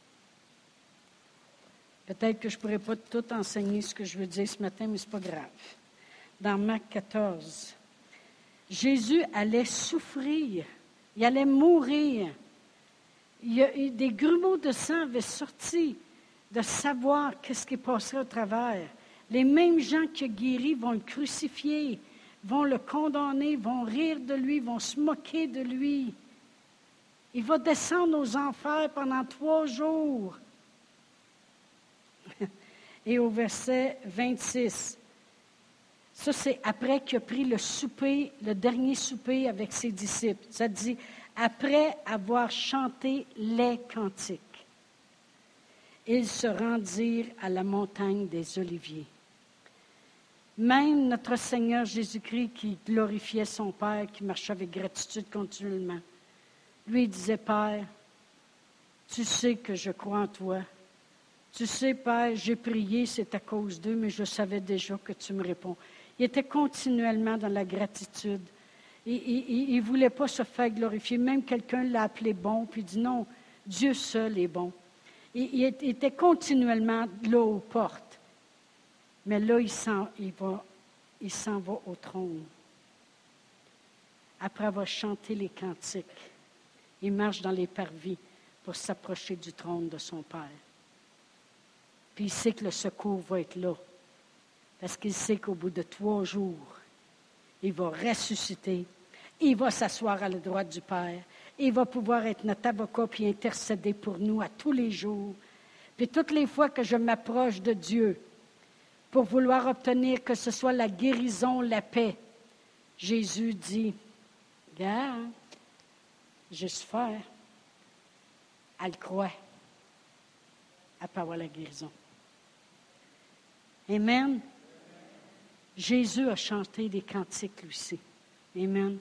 S1: Peut-être que je ne pourrais pas tout enseigner ce que je veux dire ce matin, mais ce n'est pas grave. Dans Marc quatorze, Jésus allait souffrir. Il allait mourir. Il y a, des grumeaux de sang avaient sorti de savoir qu'est-ce qui passerait au travers. Les mêmes gens qui ont guéri vont le crucifier, vont le condamner, vont rire de lui, vont se moquer de lui. Il va descendre aux enfers pendant trois jours. Et au verset vingt-six, Ça, c'est après qu'il a pris le souper, le dernier souper avec ses disciples. Ça dit, après avoir chanté les cantiques, ils se rendirent à la montagne des Oliviers. Même notre Seigneur Jésus-Christ, qui glorifiait son Père, qui marchait avec gratitude continuellement, lui disait, Père, tu sais que je crois en toi. Tu sais, Père, j'ai prié, c'est à cause d'eux, mais je savais déjà que tu me réponds. Il était continuellement dans la gratitude. Il ne voulait pas se faire glorifier. Même quelqu'un l'a appelé bon, puis il dit non, Dieu seul est bon. Il, il était continuellement là aux portes. Mais là, il s'en, il va, il s'en va au trône. Après avoir chanté les cantiques, il marche dans les parvis pour s'approcher du trône de son Père. Puis il sait que le secours va être là. Parce qu'il sait qu'au bout de trois jours, il va ressusciter. Il va s'asseoir à la droite du Père. Il va pouvoir être notre avocat puis intercéder pour nous à tous les jours. Puis toutes les fois que je m'approche de Dieu pour vouloir obtenir que ce soit la guérison, la paix, Jésus dit, « Regarde, juste faire. » Elle croit. Elle peut avoir la guérison. Amen. Jésus a chanté des cantiques, lui aussi. Amen.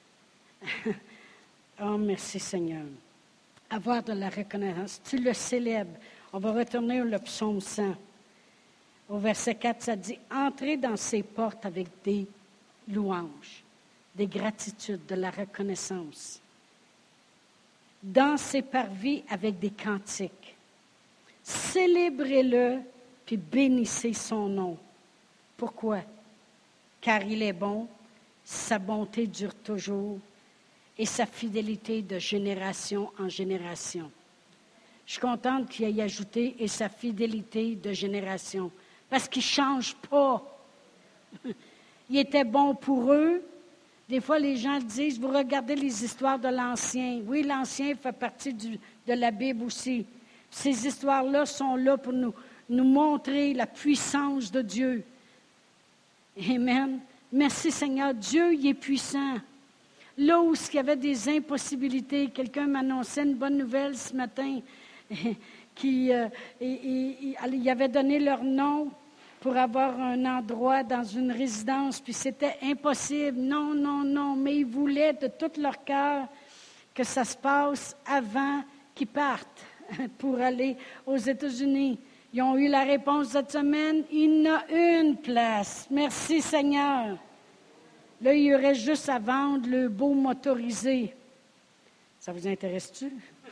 S1: Oh, merci Seigneur. Avoir de la reconnaissance. Tu le célèbres. On va retourner au psaume cent. Au verset quatre, ça dit, « Entrez dans ses portes avec des louanges, des gratitudes, de la reconnaissance. Dans ses parvis avec des cantiques. Célébrez-le, puis bénissez son nom. » Pourquoi? Car il est bon, sa bonté dure toujours, et sa fidélité de génération en génération. Je suis contente qu'il ait ajouté « et sa fidélité de génération », parce qu'il ne change pas. Il était bon pour eux. Des fois, les gens disent, vous regardez les histoires de l'Ancien. Oui, l'Ancien fait partie du, de la Bible aussi. Ces histoires-là sont là pour nous, nous montrer la puissance de Dieu. Amen. Merci Seigneur. Dieu, il est puissant. Là où il y avait des impossibilités, quelqu'un m'annonçait une bonne nouvelle ce matin, qui euh, il, il, il avait donné leur nom pour avoir un endroit dans une résidence, puis c'était impossible. Non, non, non, mais ils voulaient de tout leur cœur que ça se passe avant qu'ils partent pour aller aux États-Unis. Ils ont eu la réponse cette semaine, il y en a une place. Merci Seigneur. Là, il y aurait juste à vendre le beau motorisé. Ça vous intéresse-tu?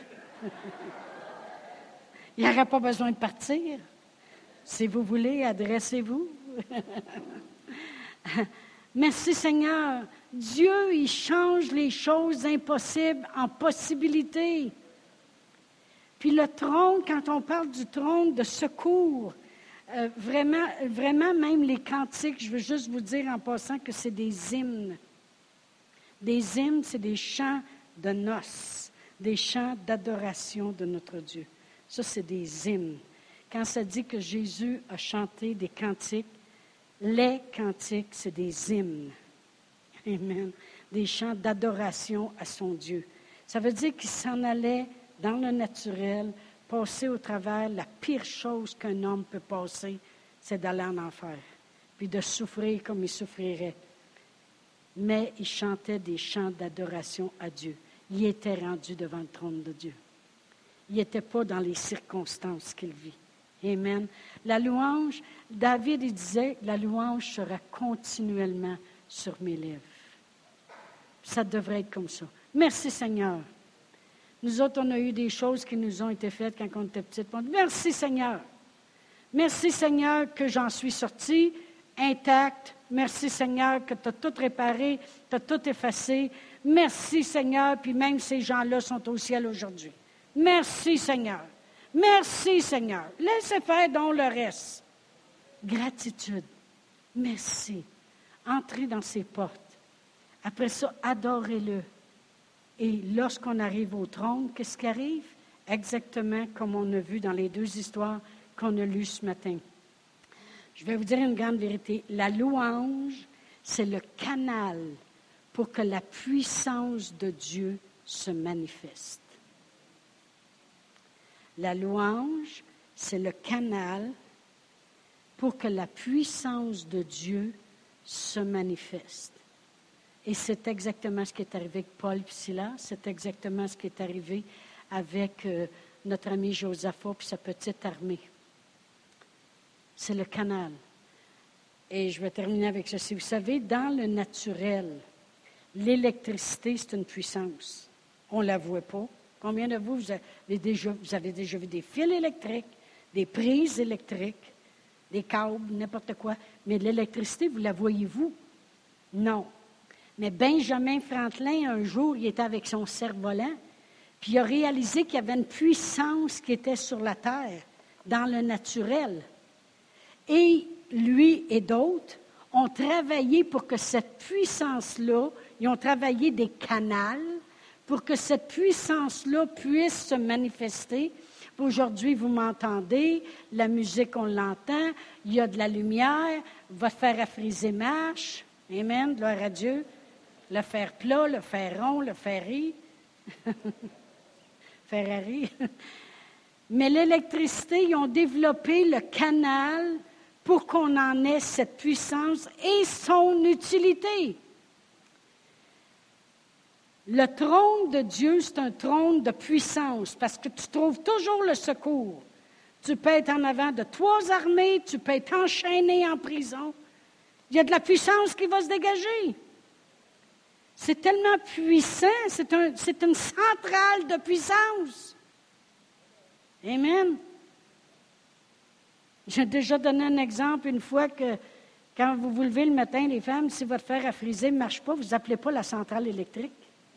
S1: Il n'y aurait pas besoin de partir. Si vous voulez, adressez-vous. Merci Seigneur. Dieu, il change les choses impossibles en possibilités. Puis le trône, quand on parle du trône de secours, euh, vraiment, vraiment même les cantiques, je veux juste vous dire en passant que c'est des hymnes. Des hymnes, c'est des chants de noces, des chants d'adoration de notre Dieu. Ça, c'est des hymnes. Quand ça dit que Jésus a chanté des cantiques, les cantiques, c'est des hymnes. Amen. Des chants d'adoration à son Dieu. Ça veut dire qu'il s'en allait dans le naturel, passer au travers, la pire chose qu'un homme peut passer, c'est d'aller en enfer, puis de souffrir comme il souffrirait. Mais il chantait des chants d'adoration à Dieu. Il était rendu devant le trône de Dieu. Il n'était pas dans les circonstances qu'il vit. Amen. La louange, David, il disait, la louange sera continuellement sur mes lèvres. Ça devrait être comme ça. Merci Seigneur. Nous autres, on a eu des choses qui nous ont été faites quand on était petites. On dit, merci Seigneur. Merci Seigneur que j'en suis sortie intacte. Merci Seigneur que tu as tout réparé, tu as tout effacé. Merci Seigneur, puis même ces gens-là sont au ciel aujourd'hui. Merci Seigneur. Merci Seigneur. Laissez faire donc le reste. Gratitude. Merci. Entrez dans ses portes. Après ça, adorez-le. Et lorsqu'on arrive au trône, qu'est-ce qui arrive? Exactement comme on a vu dans les deux histoires qu'on a lues ce matin. Je vais vous dire une grande vérité. La louange, c'est le canal pour que la puissance de Dieu se manifeste. La louange, c'est le canal pour que la puissance de Dieu se manifeste. Et c'est exactement ce qui est arrivé avec Paul et Silas, c'est exactement ce qui est arrivé avec euh, notre ami Josaphat et sa petite armée. C'est le canal. Et je vais terminer avec ceci. Vous savez, dans le naturel, l'électricité, c'est une puissance. On ne la voit pas. Combien de vous, vous avez, déjà, vous avez déjà vu des fils électriques, des prises électriques, des câbles, n'importe quoi. Mais l'électricité, vous la voyez-vous? Non. Mais Benjamin Franklin, un jour, il était avec son cerf-volant, puis il a réalisé qu'il y avait une puissance qui était sur la Terre, dans le naturel. Et lui et d'autres ont travaillé pour que cette puissance-là, ils ont travaillé des canals pour que cette puissance-là puisse se manifester. Aujourd'hui, vous m'entendez, la musique, on l'entend, il y a de la lumière, votre fer à friser marche, amen, gloire à Dieu, le fer plat, le fer rond, le ferry, Ferrari. Mais l'électricité, ils ont développé le canal pour qu'on en ait cette puissance et son utilité. Le trône de Dieu, c'est un trône de puissance parce que tu trouves toujours le secours. Tu peux être en avant de trois armées, tu peux être enchaîné en prison. Il y a de la puissance qui va se dégager. C'est tellement puissant, c'est, un, c'est une centrale de puissance. Amen. J'ai déjà donné un exemple une fois que quand vous vous levez le matin, les femmes, si votre fer à friser ne marche pas, vous n'appelez pas la centrale électrique.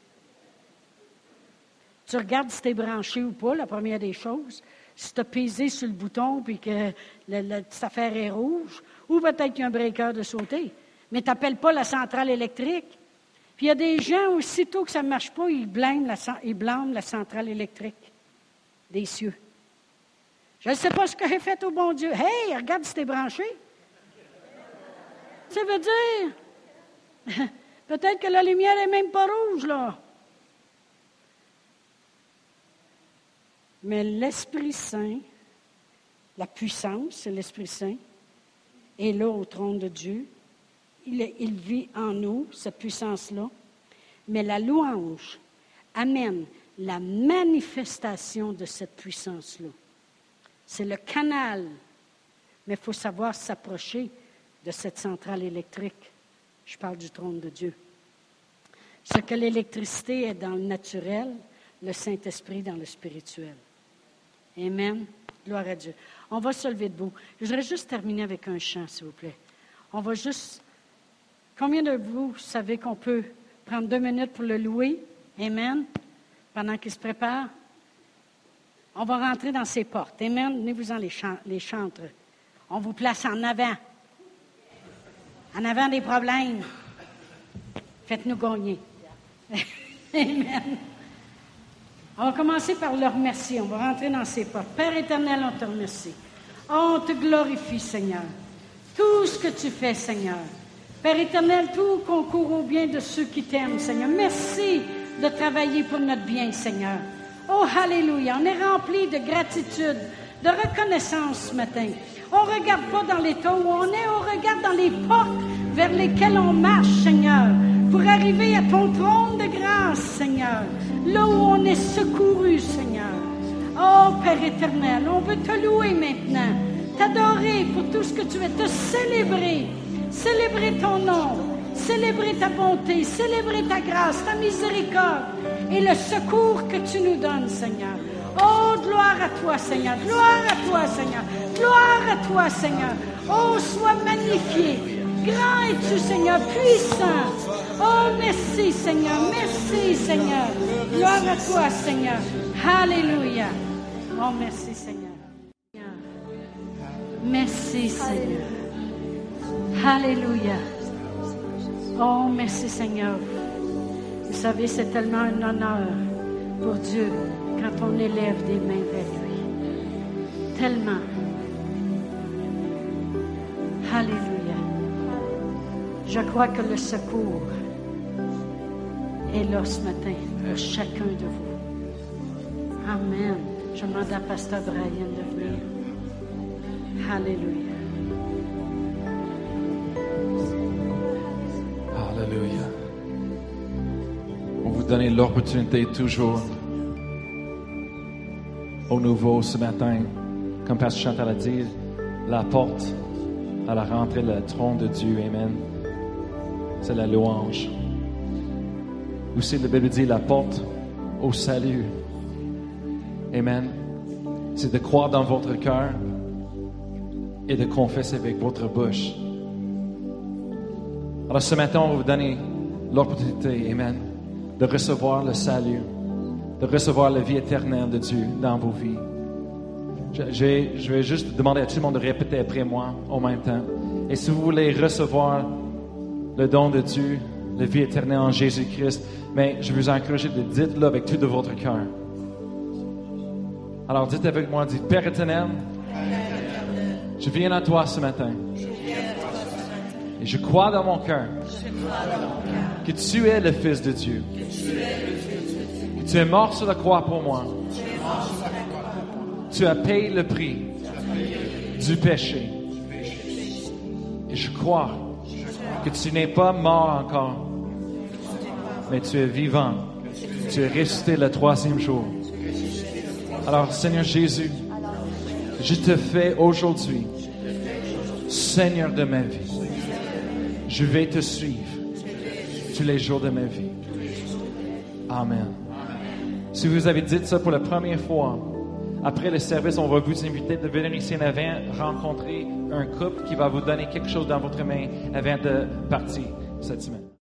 S1: Tu regardes si tu es branché ou pas, la première des choses. Si tu as pesé sur le bouton et que le, le, cette affaire est rouge, ou peut-être qu'il y a un breaker de sauter. Mais tu n'appelles pas la centrale électrique. Puis il y a des gens, aussitôt que ça ne marche pas, ils blâment, la, ils blâment la centrale électrique des cieux. Je ne sais pas ce que j'ai fait au bon Dieu. Hey, regarde si tu es branché. Ça veut dire, peut-être que la lumière n'est même pas rouge, là. Mais l'Esprit Saint, la puissance, c'est l'Esprit Saint, est là au trône de Dieu. Il, il vit en nous, cette puissance-là. Mais la louange amène la manifestation de cette puissance-là. C'est le canal. Mais il faut savoir s'approcher de cette centrale électrique. Je parle du trône de Dieu. Ce que l'électricité est dans le naturel, le Saint-Esprit dans le spirituel. Amen. Gloire à Dieu. On va se lever debout. Je voudrais juste terminer avec un chant, s'il vous plaît. On va juste... Combien de vous savez qu'on peut prendre deux minutes pour le louer? Amen. Pendant qu'il se prépare. On va rentrer dans ses portes. Amen. Venez-vous-en les, chan- les chantres. On vous place en avant. En avant des problèmes. Faites-nous gagner. Amen. On va commencer par le remercier. On va rentrer dans ses portes. Père éternel, on te remercie. On te glorifie, Seigneur. Tout ce que tu fais, Seigneur. Père éternel, tout concourt au bien de ceux qui t'aiment, Seigneur. Merci de travailler pour notre bien, Seigneur. Oh, alléluia. On est rempli de gratitude, de reconnaissance ce matin. On ne regarde pas dans l'état où on est, on regarde dans les portes vers lesquelles on marche, Seigneur, pour arriver à ton trône de grâce, Seigneur, là où on est secouru, Seigneur. Oh, Père éternel, on veut te louer maintenant, t'adorer pour tout ce que tu veux, te célébrer, célébrer ton nom, célébrer ta bonté, célébrer ta grâce, ta miséricorde et le secours que tu nous donnes, Seigneur. Oh, gloire à toi, Seigneur, gloire à toi, Seigneur, gloire à toi, Seigneur. Oh, sois magnifié. Grand es-tu, Seigneur, puissant. Oh, merci, Seigneur, merci, Seigneur. Gloire à toi, Seigneur. Alléluia. Oh, merci, Seigneur. Merci, Seigneur. Alléluia. Oh, merci, Seigneur. Vous savez, c'est tellement un honneur pour Dieu quand on élève des mains vers lui. Tellement. Alléluia. Je crois que le secours est là ce matin pour chacun de vous. Amen. Je demande à Pasteur Brian de venir. Alléluia.
S2: Alléluia. On vous donne l'opportunité toujours au nouveau ce matin, comme Pasteur Chantal a dit, la porte à la rentrée, le trône de Dieu, amen, c'est la louange. Aussi, la Bible dit la porte au salut, amen, c'est de croire dans votre cœur et de confesser avec votre bouche. Alors ce matin, on va vous donner l'opportunité, amen, de recevoir le salut, de recevoir la vie éternelle de Dieu dans vos vies. Je, je, je vais juste demander à tout le monde de répéter après moi en même temps. Et si vous voulez recevoir le don de Dieu, la vie éternelle en Jésus-Christ, mais je vous encourage de dire-le avec tout de votre cœur. Alors dites avec moi, dites, Père éternel, je viens à toi ce matin. Et je crois dans mon cœur que tu es le Fils de Dieu. Que tu es mort sur la croix pour moi. Tu as payé le prix du péché. Et je crois que tu n'es pas mort encore, mais tu es vivant. Tu es ressuscité le troisième jour. Alors, Seigneur Jésus, je te fais aujourd'hui Seigneur de ma vie. Je vais te suivre tous les jours de ma vie. Amen. Si vous avez dit ça pour la première fois, après le service, on va vous inviter de venir ici en avant, rencontrer un couple qui va vous donner quelque chose dans votre main avant de partir cette semaine.